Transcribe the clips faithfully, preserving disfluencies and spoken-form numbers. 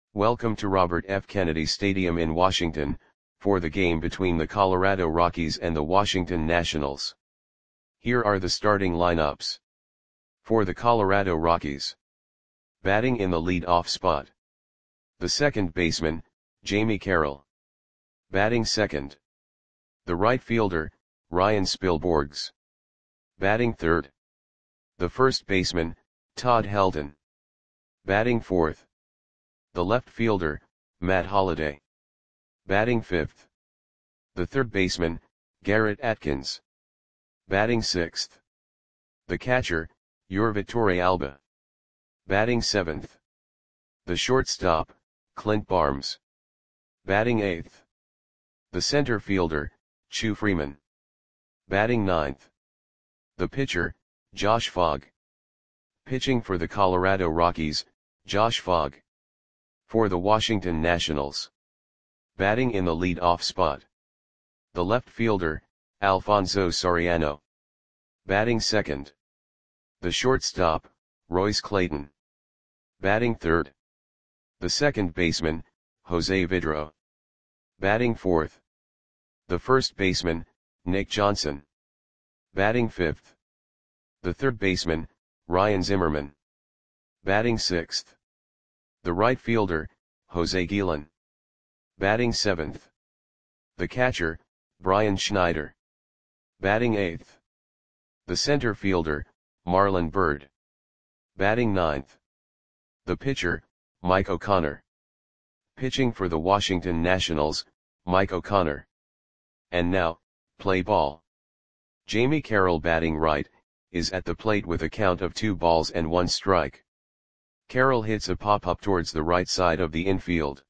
Welcome to Robert F. Kennedy Stadium in Washington, for the game between the Colorado Rockies and the Washington Nationals. Here are the starting lineups. For the Colorado Rockies. Batting in the lead-off spot. The second baseman, Jamie Carroll. Batting second. The right fielder, Ryan Spilborghs. Batting third. The first baseman, Todd Helton. Batting fourth. The left fielder, Matt Holliday. Batting fifth. The third baseman, Garrett Atkins. Batting sixth. The catcher, Yorvi Torrealba. Batting seventh. The shortstop, Clint Barnes. Batting eighth. The center fielder, Chu Freeman. Batting ninth. The pitcher, Josh Fogg. Pitching for the Colorado Rockies, Josh Fogg. For the Washington Nationals. Batting in the lead-off spot. The left fielder, Alfonso Soriano. Batting second. The shortstop, Royce Clayton. Batting third. The second baseman, Jose Vidro. Batting fourth. The first baseman, Nick Johnson. Batting fifth. The third baseman, Ryan Zimmerman. Batting sixth. The right fielder, Jose Guillen. Batting seventh. The catcher, Brian Schneider. Batting eighth. The center fielder, Marlon Byrd. Batting ninth. The pitcher, Mike O'Connor. Pitching for the Washington Nationals, Mike O'Connor. And now, play ball. Jamie Carroll, batting right, is at the plate with a count of two balls and one strike. Carroll hits a pop-up towards the right side of the infield.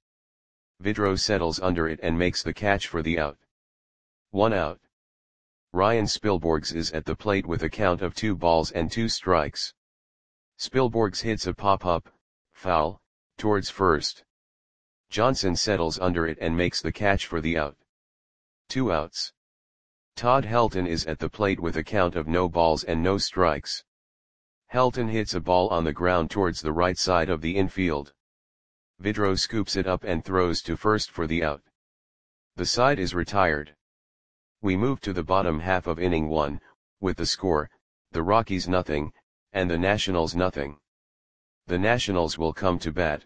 Vidro settles under it and makes the catch for the out. One out. Ryan Spilborghs is at the plate with a count of two balls and two strikes. Spilborghs hits a pop-up, foul, towards first. Johnson settles under it and makes the catch for the out. Two outs. Todd Helton is at the plate with a count of no balls and no strikes. Helton hits a ball on the ground towards the right side of the infield. Vidro scoops it up and throws to first for the out. The side is retired. We move to the bottom half of inning one, with the score, the Rockies nothing, and the Nationals nothing. The Nationals will come to bat.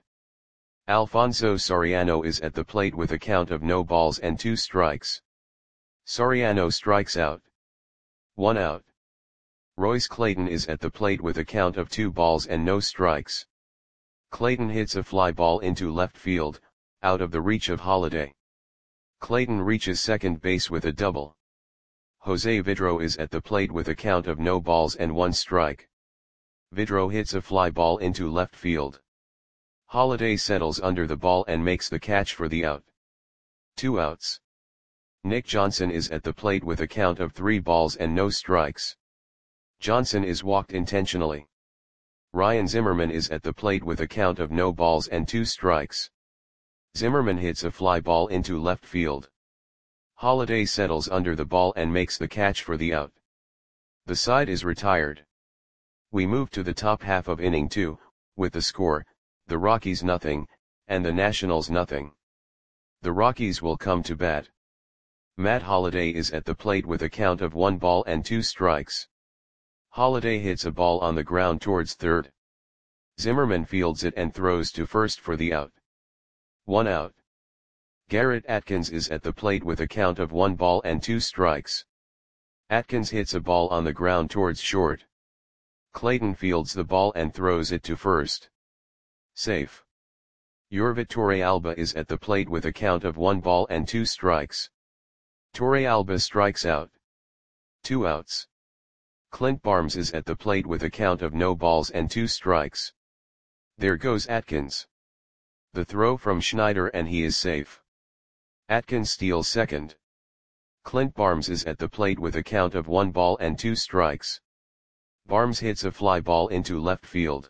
Alfonso Soriano is at the plate with a count of no balls and two strikes. Soriano strikes out. One out. Royce Clayton is at the plate with a count of two balls and no strikes. Clayton hits a fly ball into left field, out of the reach of Holliday. Clayton reaches second base with a double. Jose Vidro is at the plate with a count of no balls and one strike. Vidro hits a fly ball into left field. Holliday settles under the ball and makes the catch for the out. Two outs. Nick Johnson is at the plate with a count of three balls and no strikes. Johnson is walked intentionally. Ryan Zimmerman is at the plate with a count of no balls and two strikes. Zimmerman hits a fly ball into left field. Holliday settles under the ball and makes the catch for the out. The side is retired. We move to the top half of inning two, with the score, the Rockies nothing, and the Nationals nothing. The Rockies will come to bat. Matt Holliday is at the plate with a count of one ball and two strikes. Holliday hits a ball on the ground towards third. Zimmerman fields it and throws to first for the out. One out. Garrett Atkins is at the plate with a count of one ball and two strikes. Atkins hits a ball on the ground towards short. Clayton fields the ball and throws it to first. Safe. Yorvi Torrealba is at the plate with a count of one ball and two strikes. Torrealba strikes out. Two outs. Clint Barnes is at the plate with a count of no balls and two strikes. There goes Atkins. The throw from Schneider and he is safe. Atkins steals second. Clint Barnes is at the plate with a count of one ball and two strikes. Barnes hits a fly ball into left field.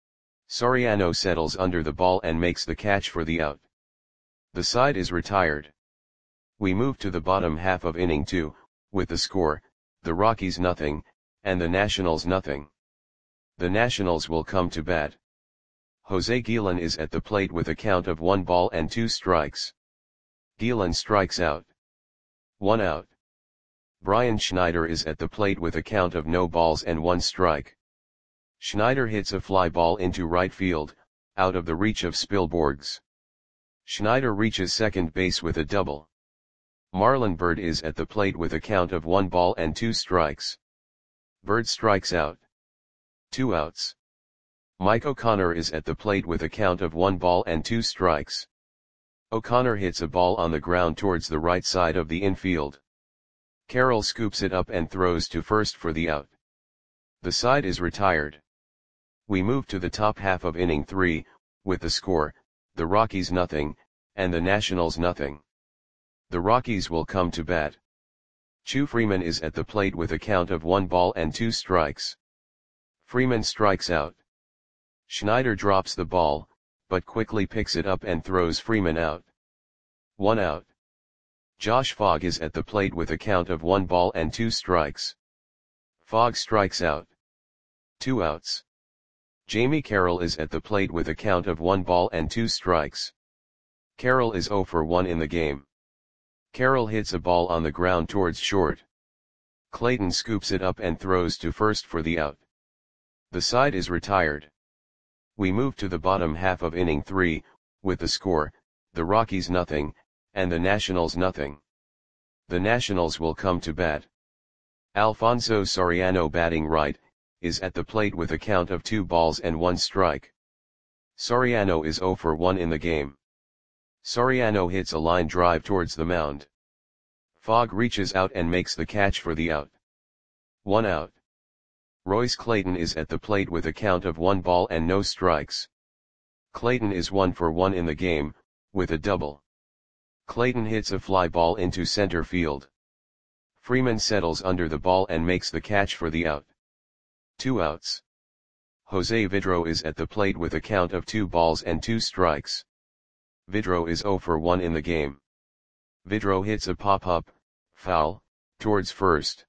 Soriano settles under the ball and makes the catch for the out. The side is retired. We move to the bottom half of inning two, with the score, the Rockies nothing, and the Nationals nothing. The Nationals will come to bat. Jose Guillen is at the plate with a count of one ball and two strikes. Guillen strikes out. One out. Brian Schneider is at the plate with a count of no balls and one strike. Schneider hits a fly ball into right field, out of the reach of Spilborghs. Schneider reaches second base with a double. Marlon Byrd is at the plate with a count of one ball and two strikes. Byrd strikes out. Two outs. Mike O'Connor is at the plate with a count of one ball and two strikes. O'Connor hits a ball on the ground towards the right side of the infield. Carroll scoops it up and throws to first for the out. The side is retired. We move to the top half of inning three, with the score, the Rockies nothing, and the Nationals nothing. The Rockies will come to bat. Chu Freeman is at the plate with a count of one ball and two strikes. Freeman strikes out. Schneider drops the ball, but quickly picks it up and throws Freeman out. One out. Josh Fogg is at the plate with a count of one ball and two strikes. Fogg strikes out. Two outs. Jamie Carroll is at the plate with a count of one ball and two strikes. Carroll is zero for one in the game. Carroll hits a ball on the ground towards short. Clayton scoops it up and throws to first for the out. The side is retired. We move to the bottom half of inning three, with the score, the Rockies nothing, and the Nationals nothing. The Nationals will come to bat. Alfonso Soriano, batting right, is at the plate with a count of two balls and one strike. Soriano is zero for one in the game. Soriano hits a line drive towards the mound. Fogg reaches out and makes the catch for the out. One out. Royce Clayton is at the plate with a count of one ball and no strikes. Clayton is one for one in the game, with a double. Clayton hits a fly ball into center field. Freeman settles under the ball and makes the catch for the out. Two outs. Jose Vidro is at the plate with a count of two balls and two strikes. Vidro is zero for one in the game. Vidro hits a pop-up, foul, towards first.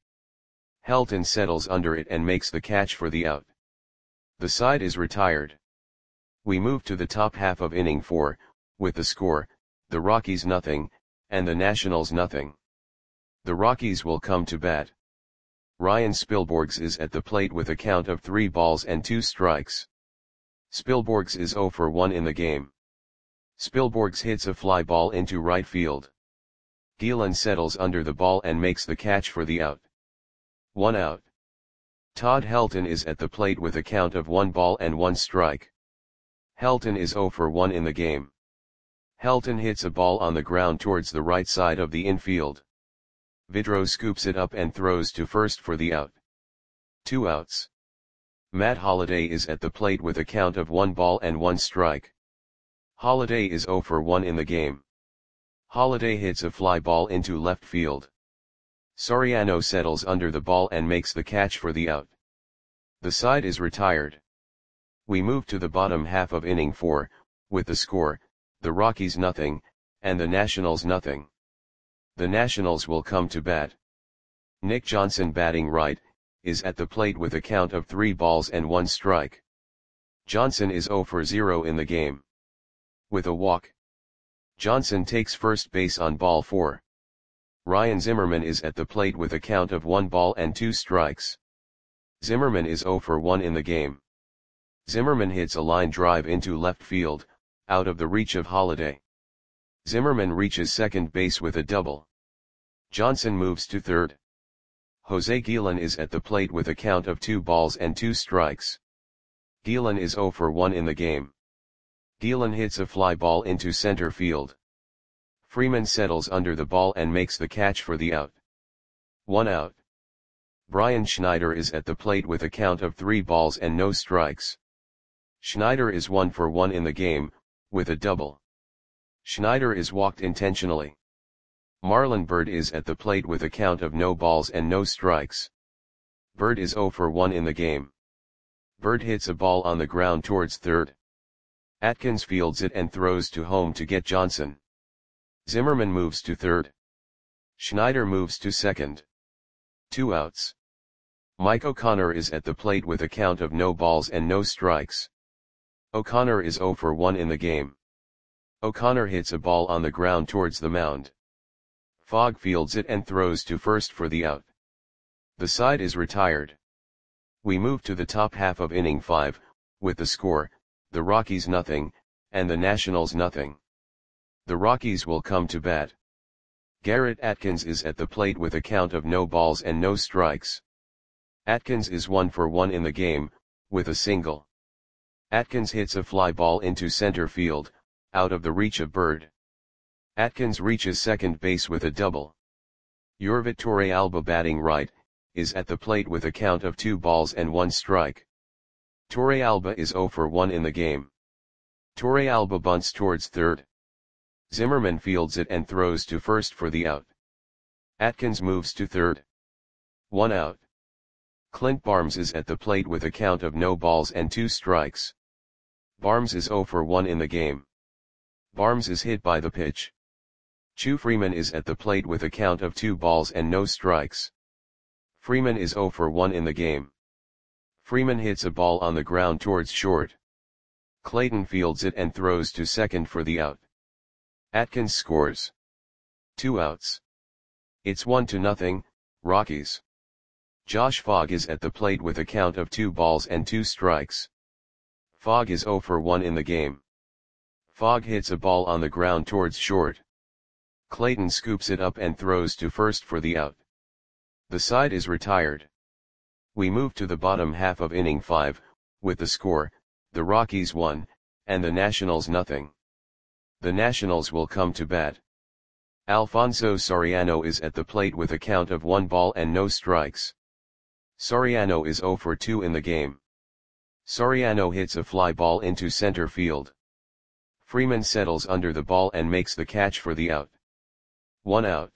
Helton settles under it and makes the catch for the out. The side is retired. We move to the top half of inning four, with the score, the Rockies nothing, and the Nationals nothing. The Rockies will come to bat. Ryan Spilborghs is at the plate with a count of three balls and two strikes. Spilborghs is zero for one in the game. Spilborghs hits a fly ball into right field. Guillen settles under the ball and makes the catch for the out. One out. Todd Helton is at the plate with a count of one ball and one strike. Helton is zero for one in the game. Helton hits a ball on the ground towards the right side of the infield. Vidro scoops it up and throws to first for the out. Two outs. Matt Holliday is at the plate with a count of one ball and one strike. Holliday is zero for one in the game. Holliday hits a fly ball into left field. Soriano settles under the ball and makes the catch for the out. The side is retired. We move to the bottom half of inning four, with the score, the Rockies nothing, and the Nationals nothing. The Nationals will come to bat. Nick Johnson, batting right, is at the plate with a count of three balls and one strike. Johnson is zero for zero in the game. With a walk. Johnson takes first base on ball four. Ryan Zimmerman is at the plate with a count of one ball and two strikes. Zimmerman is zero for one in the game. Zimmerman hits a line drive into left field, out of the reach of Holliday. Zimmerman reaches second base with a double. Johnson moves to third. Jose Guillen is at the plate with a count of two balls and two strikes. Guillen is zero for one in the game. Guillen hits a fly ball into center field. Freeman settles under the ball and makes the catch for the out. One out. Brian Schneider is at the plate with a count of three balls and no strikes. Schneider is one for one in the game, with a double. Schneider is walked intentionally. Marlon Byrd is at the plate with a count of no balls and no strikes. Byrd is zero for one in the game. Byrd hits a ball on the ground towards third. Atkins fields it and throws to home to get Johnson. Zimmerman moves to third. Schneider moves to second. Two outs. Mike O'Connor is at the plate with a count of no balls and no strikes. O'Connor is zero for one in the game. O'Connor hits a ball on the ground towards the mound. Fogg fields it and throws to first for the out. The side is retired. We move to the top half of inning five, with the score, the Rockies nothing, and the Nationals nothing. The Rockies will come to bat. Garrett Atkins is at the plate with a count of no balls and no strikes. Atkins is one for one in the game, with a single. Atkins hits a fly ball into center field, out of the reach of Bird. Atkins reaches second base with a double. Yorvit Torrealba, batting right, is at the plate with a count of two balls and one strike. Torrealba is zero for one in the game. Torrealba bunts towards third. Zimmerman fields it and throws to first for the out. Atkins moves to third. One out. Clint Barnes is at the plate with a count of no balls and two strikes. Barnes is zero for one in the game. Barnes is hit by the pitch. Chu Freeman is at the plate with a count of two balls and no strikes. Freeman is zero for one in the game. Freeman hits a ball on the ground towards short. Clayton fields it and throws to second for the out. Atkins scores. Two outs. It's one to nothing, Rockies. Josh Fogg is at the plate with a count of two balls and two strikes. Fogg is zero for one in the game. Fogg hits a ball on the ground towards short. Clayton scoops it up and throws to first for the out. The side is retired. We move to the bottom half of inning five, with the score, the Rockies one, and the Nationals nothing. The Nationals will come to bat. Alfonso Soriano is at the plate with a count of one ball and no strikes. Soriano is zero for two in the game. Soriano hits a fly ball into center field. Freeman settles under the ball and makes the catch for the out. One out.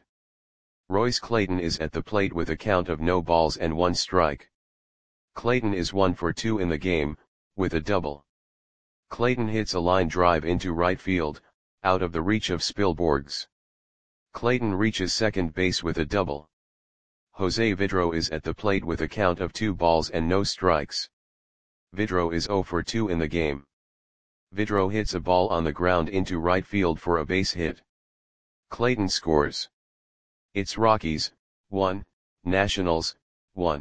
Royce Clayton is at the plate with a count of no balls and one strike. Clayton is one for two in the game, with a double. Clayton hits a line drive into right field, out of the reach of Spielborgs. Clayton reaches second base with a double. Jose Vidro is at the plate with a count of two balls and no strikes. Vidro is zero for two in the game. Vidro hits a ball on the ground into right field for a base hit. Clayton scores. It's Rockies, one, Nationals, one.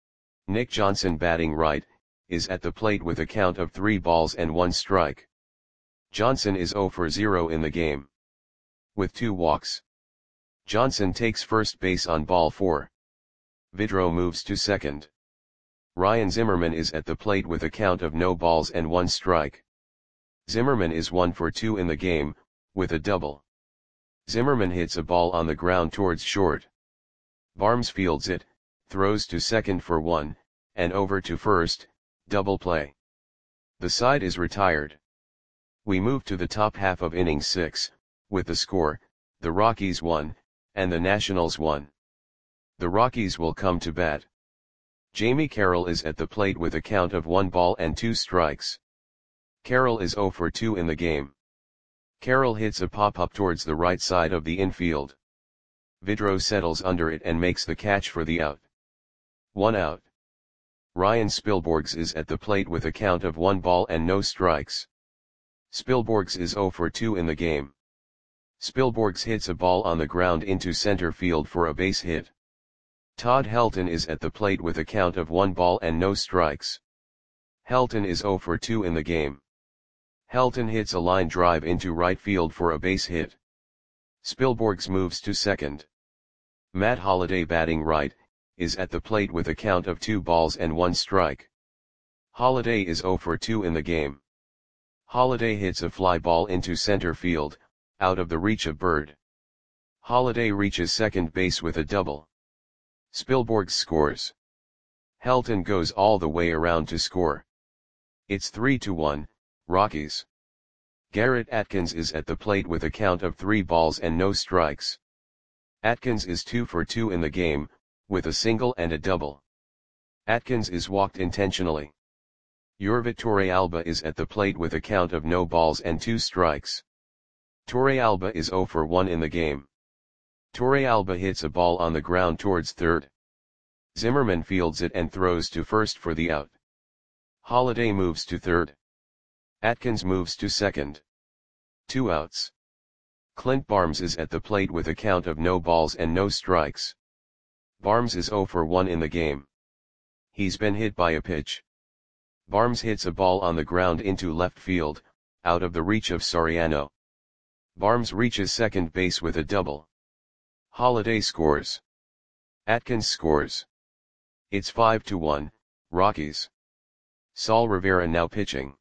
Nick Johnson, batting right, is at the plate with a count of three balls and one strike. Johnson is zero for zero in the game. With two walks. Johnson takes first base on ball four. Vidro moves to second. Ryan Zimmerman is at the plate with a count of no balls and one strike. Zimmerman is one for two in the game, with a double. Zimmerman hits a ball on the ground towards short. Barnes fields it, throws to second for one, and over to first, double play. The side is retired. We move to the top half of inning six, with the score, the Rockies one, and the Nationals one. The Rockies will come to bat. Jamie Carroll is at the plate with a count of one ball and two strikes. Carroll is zero for two in the game. Carroll hits a pop-up towards the right side of the infield. Vidro settles under it and makes the catch for the out. One out. Ryan Spielborgs is at the plate with a count of one ball and no strikes. Spielborgs is zero for two in the game. Spielborgs hits a ball on the ground into center field for a base hit. Todd Helton is at the plate with a count of one ball and no strikes. Helton is zero for two in the game. Helton hits a line drive into right field for a base hit. Spielborgs moves to second. Matt Holliday, batting right, is at the plate with a count of two balls and one strike. Holliday is zero for two in the game. Holliday hits a fly ball into center field, out of the reach of Bird. Holliday reaches second base with a double. Spielborgs scores. Helton goes all the way around to score. It's three to one, Rockies. Garrett Atkins is at the plate with a count of three balls and no strikes. Atkins is two for two in the game, with a single and a double. Atkins is walked intentionally. Yorvit Torrealba is at the plate with a count of no balls and two strikes. Torrealba is zero for one in the game. Torrealba hits a ball on the ground towards third. Zimmerman fields it and throws to first for the out. Holliday moves to third. Atkins moves to second. Two outs. Clint Barnes is at the plate with a count of no balls and no strikes. Barnes is oh for one in the game. He's been hit by a pitch. Barnes hits a ball on the ground into left field, out of the reach of Soriano. Barnes reaches second base with a double. Holliday scores. Atkins scores. It's five to one, Rockies. Saul Rivera now pitching.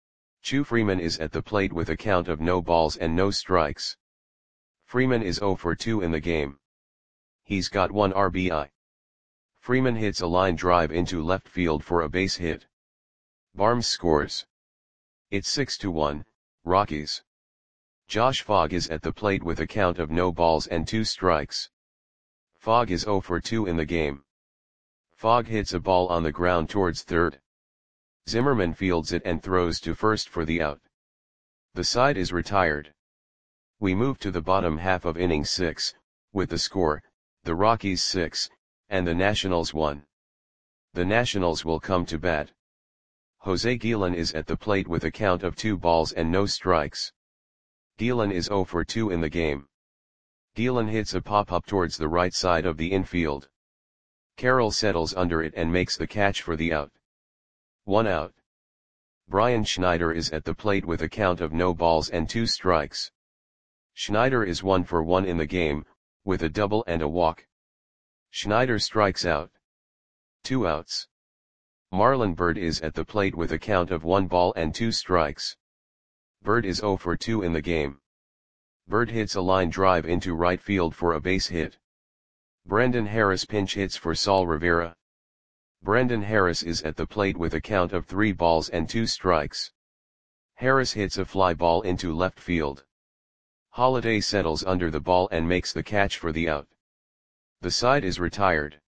Chu Freeman is at the plate with a count of no balls and no strikes. Freeman is oh for two in the game. He's got one R B I. Freeman hits a line drive into left field for a base hit. Barnes scores. It's six to one, Rockies. Josh Fogg is at the plate with a count of no balls and two strikes. Fogg is oh for two in the game. Fogg hits a ball on the ground towards third. Zimmerman fields it and throws to first for the out. The side is retired. We move to the bottom half of inning six, with the score, the Rockies six, and the Nationals one. The Nationals will come to bat. Jose Guillen is at the plate with a count of two balls and no strikes. Guillen is oh for two in the game. Guillen hits a pop-up towards the right side of the infield. Carroll settles under it and makes the catch for the out. One out. Brian Schneider is at the plate with a count of no balls and two strikes. Schneider is one for one in the game, with a double and a walk. Schneider strikes out. Two outs. Marlon Byrd is at the plate with a count of one ball and two strikes. Byrd is oh for two in the game. Byrd hits a line drive into right field for a base hit. Brendan Harris pinch hits for Saul Rivera. Brendan Harris is at the plate with a count of three balls and two strikes. Harris hits a fly ball into left field. Holliday settles under the ball and makes the catch for the out. The side is retired.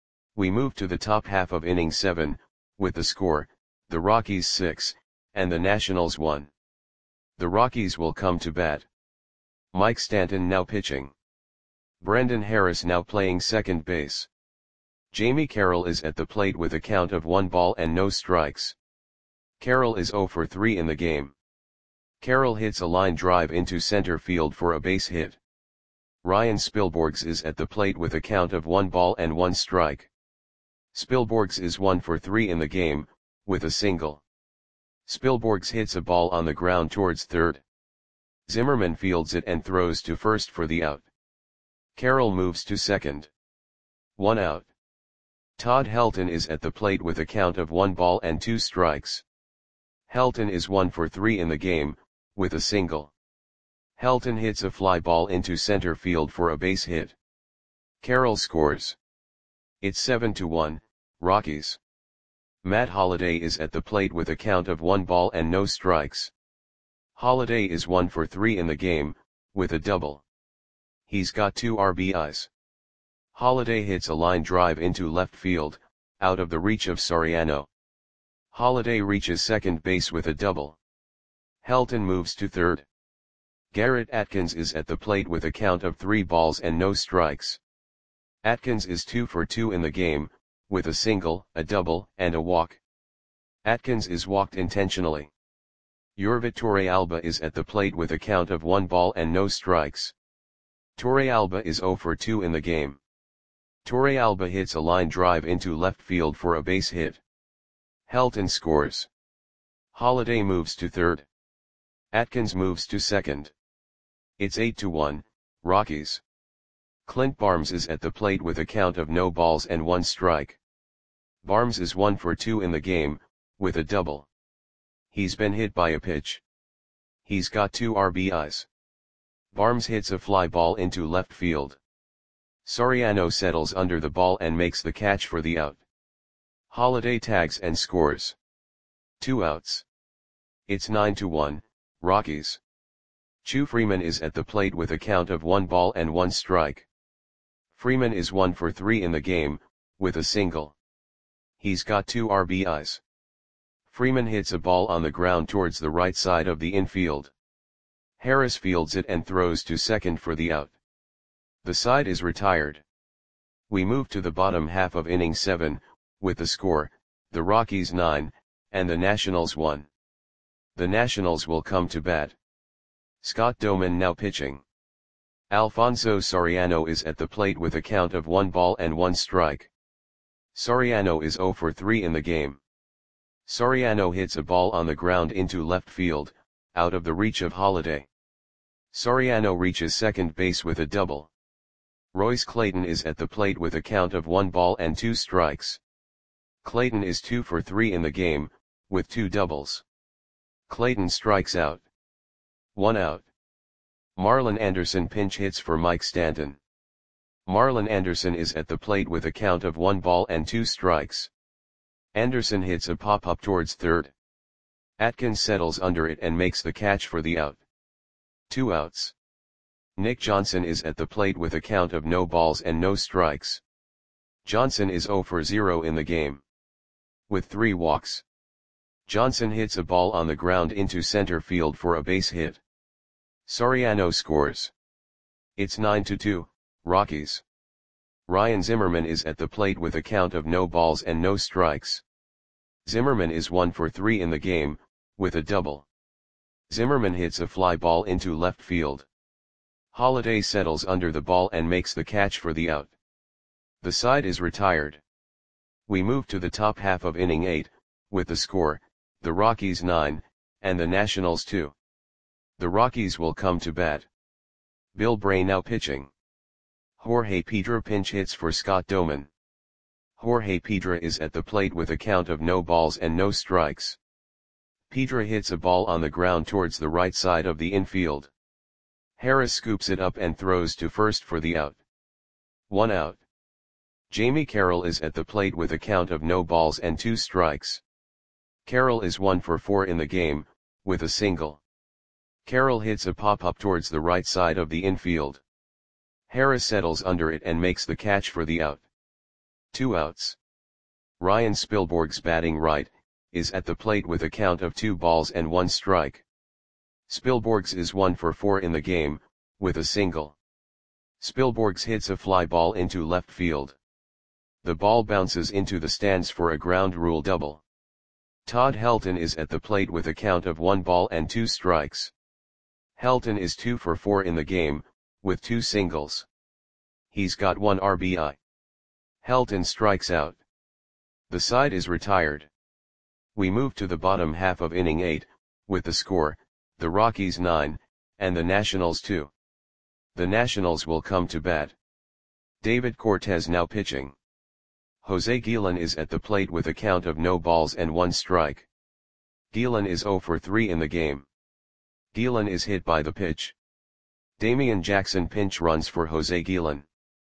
We move to the top half of inning seven, with the score, the Rockies six, and the Nationals one. The Rockies will come to bat. Mike Stanton now pitching. Brendan Harris now playing second base. Jamie Carroll is at the plate with a count of one ball and no strikes. Carroll is oh for three in the game. Carroll hits a line drive into center field for a base hit. Ryan Spilborghs is at the plate with a count of one ball and one strike. Spilborghs is one for three in the game, with a single. Spilborghs hits a ball on the ground towards third. Zimmerman fields it and throws to first for the out. Carroll moves to second. One out. Todd Helton is at the plate with a count of one ball and two strikes. Helton is one for three in the game, with a single. Helton hits a fly ball into center field for a base hit. Carroll scores. It's seven to one, Rockies. Matt Holliday is at the plate with a count of one ball and no strikes. Holliday is one for three in the game, with a double. He's got two R B Is. Holliday hits a line drive into left field, out of the reach of Soriano. Holliday reaches second base with a double. Helton moves to third. Garrett Atkins is at the plate with a count of three balls and no strikes. Atkins is two for two in the game, with a single, a double, and a walk. Atkins is walked intentionally. Yorvit Torrealba is at the plate with a count of one ball and no strikes. Torrealba is oh for two in the game. Torrealba hits a line drive into left field for a base hit. Helton scores. Holliday moves to third. Atkins moves to second. It's eight to one, Rockies. Clint Barnes is at the plate with a count of no balls and one strike. Barnes is one for two in the game, with a double. He's been hit by a pitch. He's got two R B Is. Barnes hits a fly ball into left field. Soriano settles under the ball and makes the catch for the out. Holliday tags and scores. Two outs. It's nine to one, Rockies. Chu Freeman is at the plate with a count of one ball and one strike. Freeman is one for three in the game, with a single. He's got two R B Is. Freeman hits a ball on the ground towards the right side of the infield. Harris fields it and throws to second for the out. The side is retired. We move to the bottom half of inning seven, with the score, the Rockies nine, and the Nationals one. The Nationals will come to bat. Scott Doman now pitching. Alfonso Soriano is at the plate with a count of one ball and one strike. Soriano is zero for three in the game. Soriano hits a ball on the ground into left field, out of the reach of Holliday. Soriano reaches second base with a double. Royce Clayton is at the plate with a count of one ball and two strikes. Clayton is two for three in the game, with two doubles. Clayton strikes out. One out. Marlon Anderson pinch hits for Mike Stanton. Marlon Anderson is at the plate with a count of one ball and two strikes. Anderson hits a pop-up towards third. Atkins settles under it and makes the catch for the out. Two outs. Nick Johnson is at the plate with a count of no balls and no strikes. Johnson is zero for zero in the game. With three walks. Johnson hits a ball on the ground into center field for a base hit. Soriano scores. It's nine to two, Rockies. Ryan Zimmerman is at the plate with a count of no balls and no strikes. Zimmerman is one for three in the game, with a double. Zimmerman hits a fly ball into left field. Holliday settles under the ball and makes the catch for the out. The side is retired. We move to the top half of inning eight, with the score, the Rockies nine, and the Nationals two. The Rockies will come to bat. Bill Bray now pitching. Jorge Pedra pinch hits for Scott Doman. Jorge Pedra is at the plate with a count of no balls and no strikes. Pedra hits a ball on the ground towards the right side of the infield. Harris scoops it up and throws to first for the out. One out. Jamie Carroll is at the plate with a count of no balls and two strikes. Carroll is one for four in the game, with a single. Carroll hits a pop-up towards the right side of the infield. Harris settles under it and makes the catch for the out. Two outs. Ryan Spilborghs batting right, is at the plate with a count of two balls and one strike. Spilborghs is one for four in the game, with a single. Spilborghs hits a fly ball into left field. The ball bounces into the stands for a ground rule double. Todd Helton is at the plate with a count of one ball and two strikes. Helton is two for four in the game, with two singles. He's got one R B I. Helton strikes out. The side is retired. We move to the bottom half of inning eight, with the score, the Rockies nine, and the Nationals two. The Nationals will come to bat. David Cortez now pitching. Jose Guillen is at the plate with a count of no balls and one strike. Guillen is zero for three in the game. Guillen is hit by the pitch. Damian Jackson pinch runs for Jose Guillen.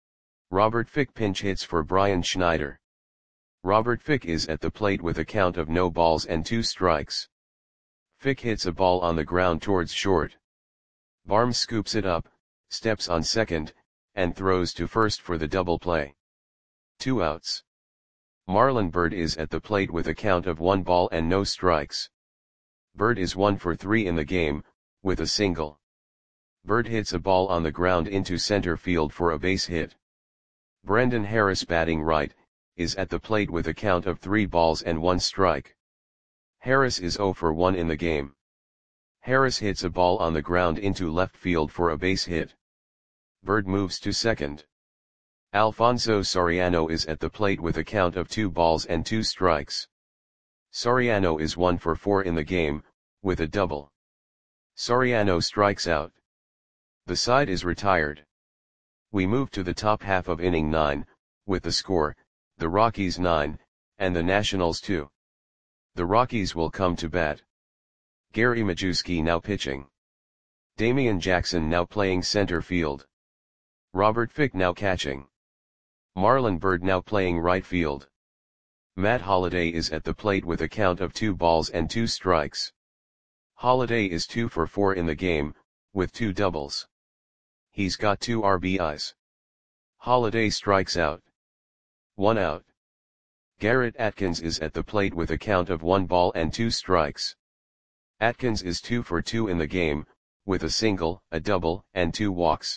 Robert Fick pinch hits for Brian Schneider. Robert Fick is at the plate with a count of no balls and two strikes. Fick hits a ball on the ground towards short. Barnes scoops it up, steps on second, and throws to first for the double play. Two outs. Marlon Byrd is at the plate with a count of one ball and no strikes. Byrd is one for three in the game, with a single. Byrd hits a ball on the ground into center field for a base hit. Brendan Harris batting right, is at the plate with a count of three balls and one strike. Harris is zero for one in the game. Harris hits a ball on the ground into left field for a base hit. Byrd moves to second. Alfonso Soriano is at the plate with a count of two balls and two strikes. Soriano is one for four in the game, with a double. Soriano strikes out. The side is retired. We move to the top half of inning nine, with the score, the Rockies nine, and the Nationals two. The Rockies will come to bat. Gary Majewski now pitching. Damian Jackson now playing center field. Robert Fick now catching. Marlon Byrd now playing right field. Matt Holliday is at the plate with a count of two balls and two strikes. Holliday is two for four in the game, with two doubles. He's got two R B Is. Holliday strikes out. One out. Garrett Atkins is at the plate with a count of one ball and two strikes. Atkins is two for two in the game, with a single, a double, and two walks.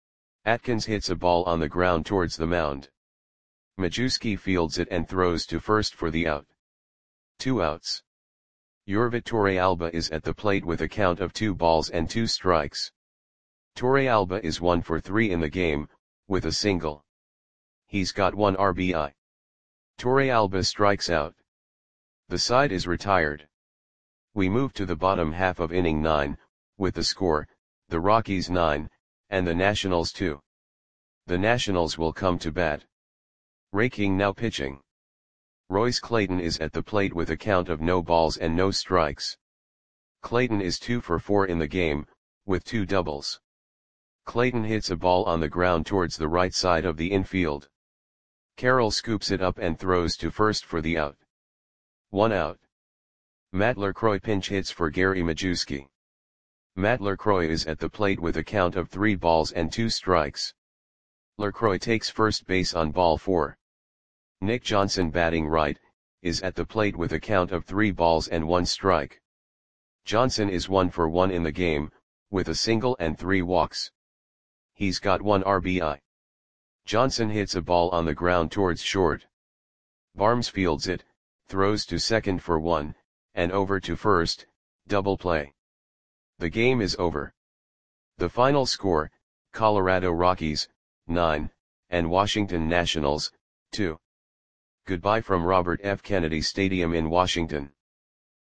Atkins hits a ball on the ground towards the mound. Majewski fields it and throws to first for the out. Two outs. Yorvit Torrealba is at the plate with a count of two balls and two strikes. Torrealba is one for three in the game, with a single. He's got one R B I. Torrealba strikes out. The side is retired. We move to the bottom half of inning nine, with the score, the Rockies nine, and the Nationals two. The Nationals will come to bat. Ray King now pitching. Royce Clayton is at the plate with a count of no balls and no strikes. Clayton is two for four in the game, with two doubles. Clayton hits a ball on the ground towards the right side of the infield. Carroll scoops it up and throws to first for the out. One out. Matt LaCroix pinch hits for Gary Majewski. Matt LaCroix is at the plate with a count of three balls and two strikes. LaCroix takes first base on ball four. Nick Johnson batting right, is at the plate with a count of three balls and one strike. Johnson is one for one in the game, with a single and three walks. He's got one R B I. Johnson hits a ball on the ground towards short. Barnes fields it, throws to second for one, and over to first, double play. The game is over. The final score, Colorado Rockies, nine, and Washington Nationals, two. Goodbye from Robert F. Kennedy Stadium in Washington.